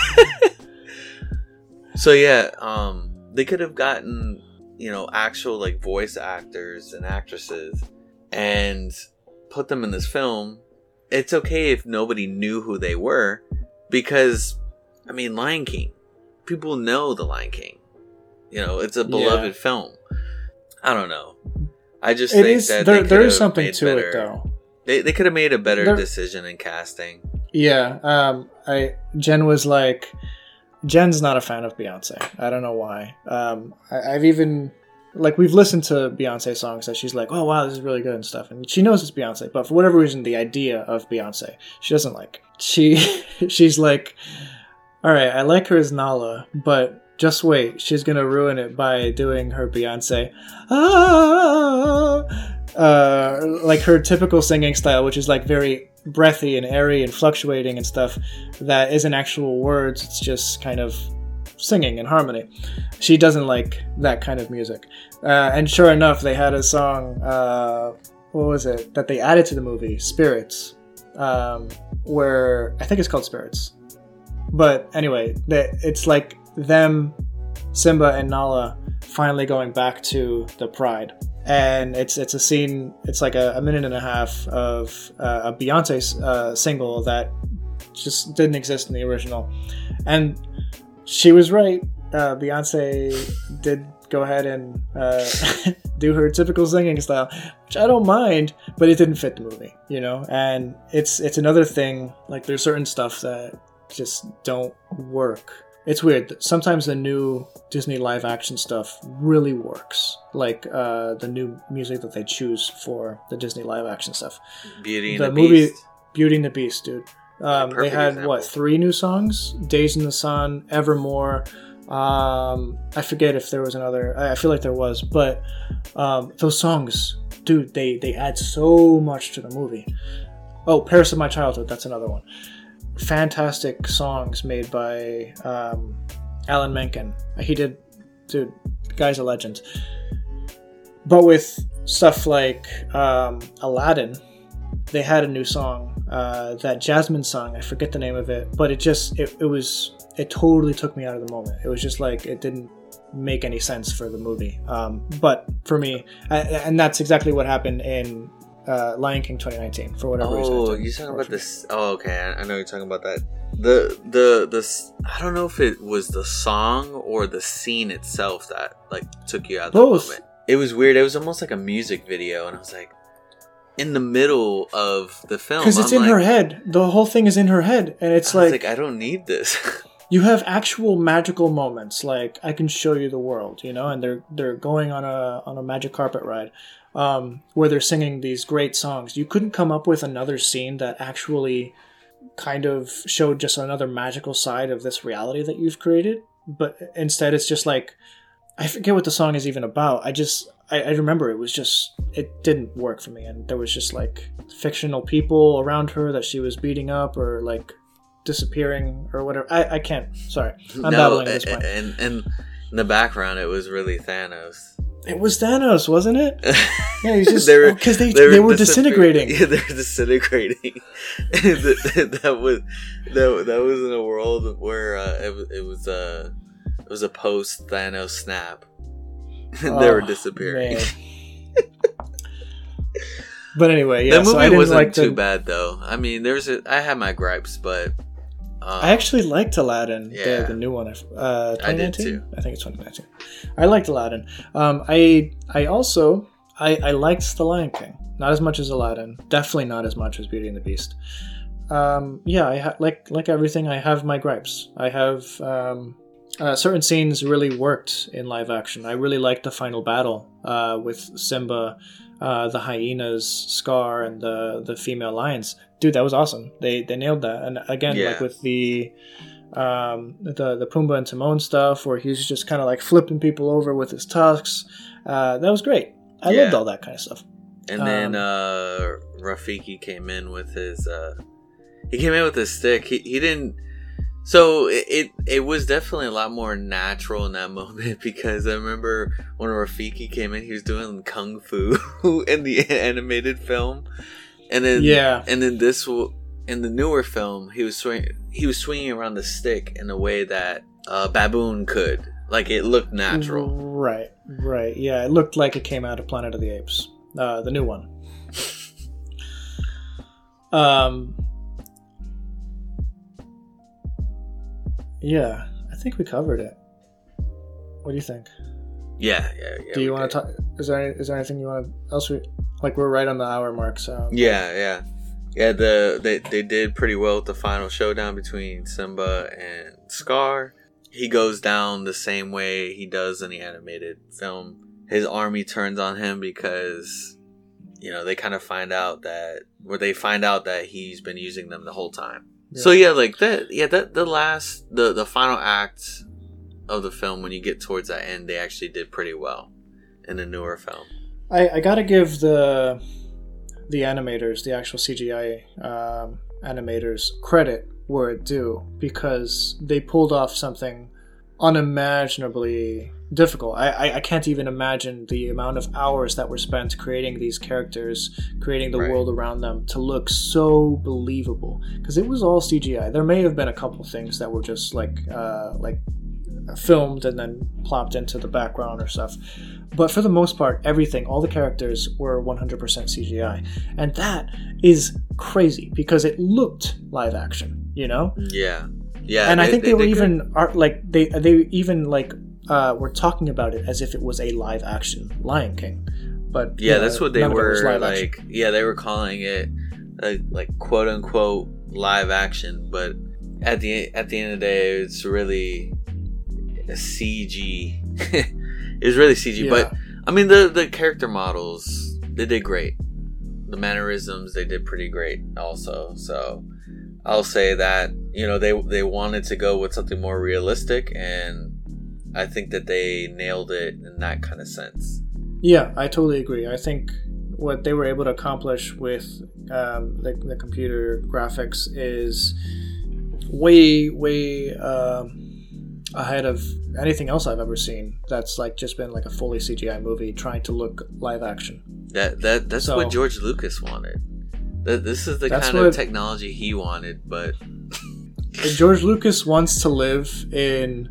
So yeah, they could have gotten, actual like voice actors and actresses and put them in this film it's okay if nobody knew who they were, because, I mean, Lion King. People know the Lion King. You know, it's a beloved film. I don't know. I just think that there is something to it, though. They could have made a better decision in casting. Yeah, Jen was like, Jen's not a fan of Beyonce. I don't know why. I've even, like, we've listened to Beyonce songs that she's like, oh wow, this is really good and stuff, and she knows it's Beyonce, but for whatever reason, the idea of Beyonce she doesn't like. She's like, all right, I like her as Nala, but just wait, she's gonna ruin it by doing her Beyonce, like her typical singing style, which is like very breathy and airy and fluctuating and stuff. That isn't actual words; it's just kind of singing in harmony. She doesn't like that kind of music. And sure enough, they had a song. What was it that they added to the movie? Spirits, where I think it's called Spirits. But anyway, it's like them, Simba and Nala, finally going back to the Pride, and it's a scene. It's like a minute and a half of a Beyonce single that just didn't exist in the original, and she was right. Beyonce did go ahead and do her typical singing style, which I don't mind, but it didn't fit the movie, you know. And it's another thing. Like, there's certain stuff that just don't work. It's weird. Sometimes the new Disney live action stuff really works. Like the new music that they choose for the Disney live action stuff. Beauty and the movie Beast. Beauty and the Beast, dude. They had example. 3 new songs? Days in the Sun, Evermore. I forget if there was another. I feel like there was, but those songs, dude, they add so much to the movie. Oh, Paris of My Childhood, that's another one. Fantastic songs made by Alan Menken. He did, dude, the guy's a legend. But with stuff like Aladdin, they had a new song, that Jasmine song. I forget the name of it, but it totally took me out of the moment. It was just like, it didn't make any sense for the movie. But for me, and that's exactly what happened in Lion King 2019 for whatever reason. Oh, you're talking about this? Oh, okay. I know you're talking about that. The I don't know if it was the song or the scene itself that like took you out of the moment. It was weird. It was almost like a music video, and I was like, in the middle of the film, because it's in her head. The whole thing is in her head, and it's like I don't need this. You have actual magical moments, like I can show you the world, you know, and they're going on a magic carpet ride. Where they're singing these great songs. You couldn't come up with another scene that actually kind of showed just another magical side of this reality that you've created. But instead, it's just like, I forget what the song is even about. I remember it didn't work for me. And there was just like fictional people around her that she was beating up or like disappearing or whatever. I can't. Sorry. I'm babbling at this point. And in the background, it was really Thanos. It was Thanos, wasn't it? Yeah, he's just because they were disintegrating. Yeah, they were disintegrating. that was in a world where it was a post Thanos snap. They were disappearing. But anyway, yeah. The movie wasn't too bad though. I mean, I had my gripes, but I actually liked Aladdin, the new one. 2019? I did too. I think it's 2019. I liked Aladdin. I also liked The Lion King. Not as much as Aladdin. Definitely not as much as Beauty and the Beast. Like everything, I have my gripes. I have certain scenes really worked in live action. I really liked the final battle with Simba, the hyenas, Scar, and the female lions. Dude, that was awesome. They nailed that. And again, like with the Pumbaa and Timon stuff, where he's just kind of like flipping people over with his tusks. That was great. I loved all that kind of stuff. And then Rafiki came in with his stick. He didn't. So it was definitely a lot more natural in that moment, because I remember when Rafiki came in, he was doing kung fu in the animated film, and then in the newer film, he was swinging around the stick in a way that baboon could. Like, it looked natural. Right. Yeah, it looked like it came out of Planet of the Apes, the new one. Um, yeah, I think we covered it. What do you think? Yeah. Do you want to talk? Is there anything you want to else? Like we're right on the hour mark, so Yeah. They did pretty well with the final showdown between Simba and Scar. He goes down the same way he does in the animated film. His army turns on him because, they kind of find out that he's been using them the whole time. Yeah. So the final act of the film, when you get towards that end, they actually did pretty well in the newer film. I gotta give the animators, the actual CGI animators, credit where it due, because they pulled off something unimaginably difficult. I can't even imagine the amount of hours that were spent creating these characters, creating the world around them to look so believable, because it was all CGI. There may have been a couple things that were just like filmed and then plopped into the background or stuff, but for the most part, everything, all the characters were 100% CGI, and that is crazy because it looked live action, Yeah. And I think they were even they even were talking about it as if it was a live action Lion King, but that's what they were like. Yeah, they were calling it like quote unquote live action, but at the end of the day, it's really a CG. It's really CG, but I mean the character models, they did great. The mannerisms, they did pretty great also. So I'll say that they wanted to go with something more realistic, and I think that they nailed it in that kind of sense. Yeah, I totally agree. I think what they were able to accomplish with the computer graphics is way ahead of anything else I've ever seen that's just been a fully CGI movie trying to look live action. That's what George Lucas wanted. This is the kind of technology he wanted, but George Lucas wants to live in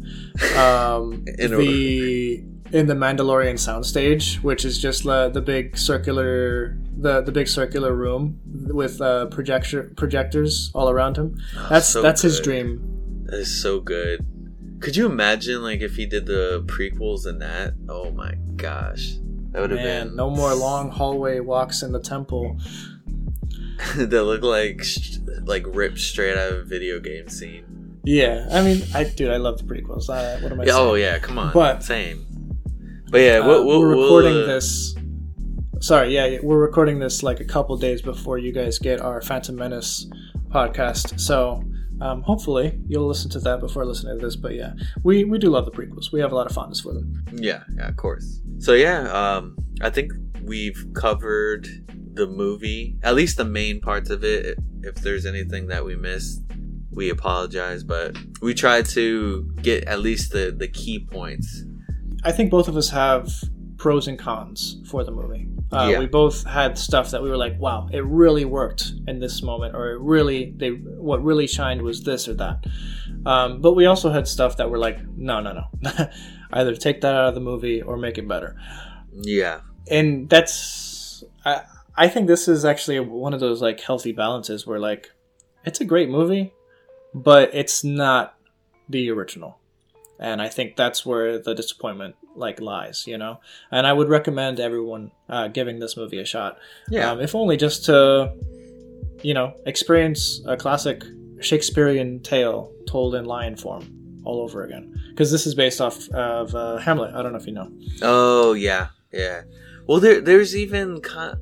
the Mandalorian soundstage, which is just the big circular room with projectors all around him. That's his dream. That is so good. Could you imagine if he did the prequels in that? Oh my gosh, that would have been no more long hallway walks in the temple. That look like ripped straight out of a video game scene. Yeah, I mean, I love the prequels. What am I saying? Oh yeah, come on, same. But yeah, we're recording this. Sorry, yeah, we're recording this a couple days before you guys get our Phantom Menace podcast. So hopefully you'll listen to that before listening to this. But yeah, we do love the prequels. We have a lot of fondness for them. Yeah, of course. So yeah, I think we've covered the movie, at least the main parts of it. If there's anything that we missed, we apologize, but we tried to get at least the key points. I think both of us have pros and cons for the movie. We both had stuff that we were like, wow, it really worked in this moment, or what really shined was this or that. But we also had stuff that were like, no. Either take that out of the movie or make it better. Yeah. And that's... I think this is actually one of those healthy balances where it's a great movie, but it's not the original. And I think that's where the disappointment lies, And I would recommend everyone giving this movie a shot. Yeah. If only just to, experience a classic Shakespearean tale told in lion form all over again. Because this is based off of Hamlet. I don't know if you know. Oh, yeah. Well, there's even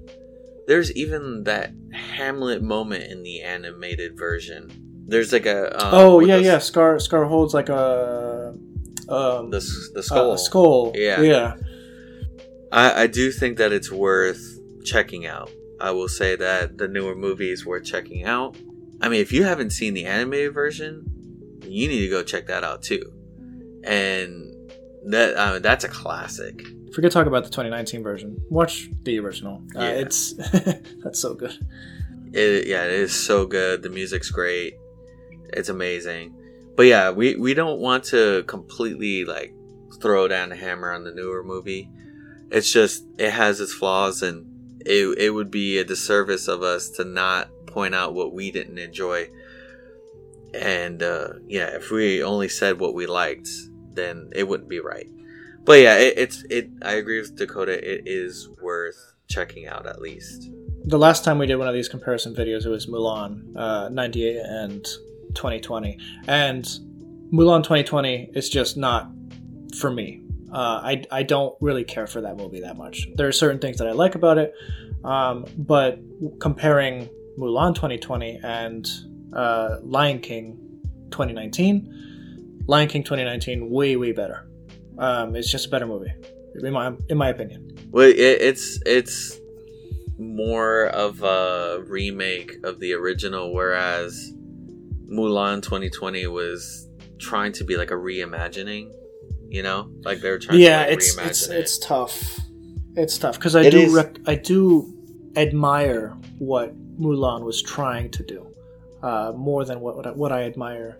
that Hamlet moment in the animated version. There's a Scar holds a the skull. Skull. Yeah. I do think that it's worth checking out. I will say that the newer movie is worth checking out. I mean, if you haven't seen the animated version, you need to go check that out too. And that's a classic. Forget to talk about the 2019 version. Watch the original. It's that's so good. It is so good. The music's great. It's amazing. But yeah, we don't want to completely throw down the hammer on the newer movie. It's just, it has its flaws, and it would be a disservice of us to not point out what we didn't enjoy. And if we only said what we liked, then it wouldn't be right. But yeah, I agree with Dakota. It is worth checking out at least. The last time we did one of these comparison videos, it was Mulan 98 and 2020. And Mulan 2020 is just not for me. I don't really care for that movie that much. There are certain things that I like about it, but comparing Mulan 2020 and Lion King 2019, Lion King 2019 way better. It's just a better movie, in my opinion. Well, it's more of a remake of the original, whereas Mulan 2020 was trying to be like a reimagining. You know, like they're trying to reimagine it. It's tough. It's tough because I do admire what Mulan was trying to do more than what I admire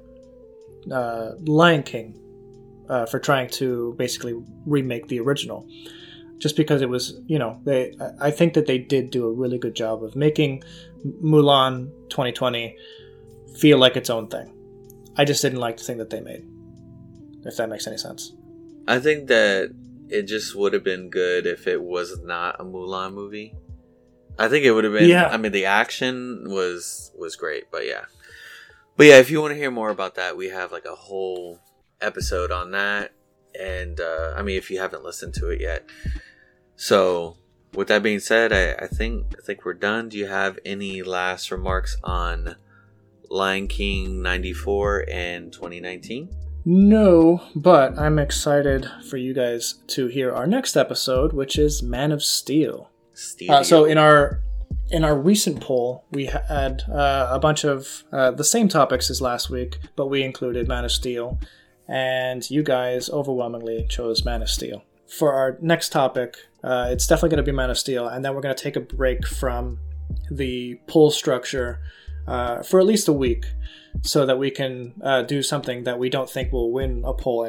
Lion King for trying to basically remake the original. Just because it was, I think that they did do a really good job of making Mulan 2020 feel like its own thing. I just didn't like the thing that they made, if that makes any sense. I think that it just would have been good if it was not a Mulan movie. I think it would have been. Yeah. I mean, the action was great, but yeah. If you want to hear more about that, we have like a whole episode on that, and if you haven't listened to it yet. So, with that being said, I think we're done. Do you have any last remarks on Lion King 94 and 2019? No, but I'm excited for you guys to hear our next episode, which is Man of Steel. So in our recent poll, we had a bunch of the same topics as last week, but we included Man of Steel, and you guys overwhelmingly chose Man of Steel. For our next topic, it's definitely going to be Man of Steel, and then we're going to take a break from the poll structure for at least a week, so that we can do something that we don't think will win a poll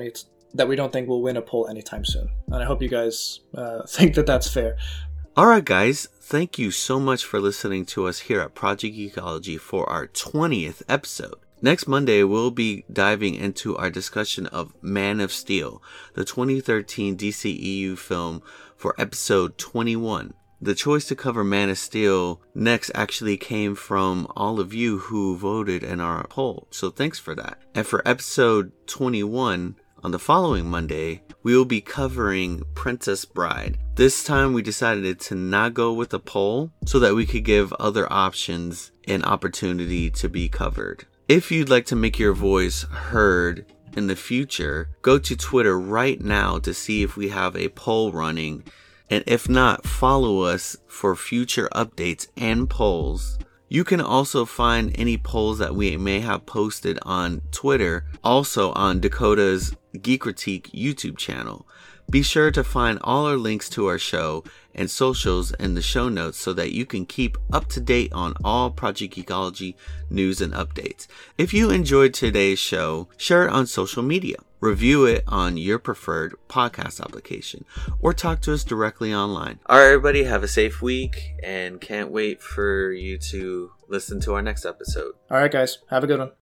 anytime soon. And I hope you guys think that that's fair. Alright guys, thank you so much for listening to us here at Project Geekology for our 20th episode. Next Monday, we'll be diving into our discussion of Man of Steel, the 2013 DCEU film, for episode 21. The choice to cover Man of Steel next actually came from all of you who voted in our poll, so thanks for that. And for episode 21, on the following Monday, we will be covering Princess Bride. This time we decided to not go with a poll so that we could give other options an opportunity to be covered. If you'd like to make your voice heard in the future, go to Twitter right now to see if we have a poll running. And if not, follow us for future updates and polls. You can also find any polls that we may have posted on Twitter, also on Dakota's Geek Critique YouTube channel. Be sure to find all our links to our show and socials in the show notes so that you can keep up to date on all Project Geekology news and updates. If you enjoyed today's show, share it on social media. Review it on your preferred podcast application, or talk to us directly online. Alright everybody, have a safe week, and can't wait for you to listen to our next episode. Alright guys, have a good one.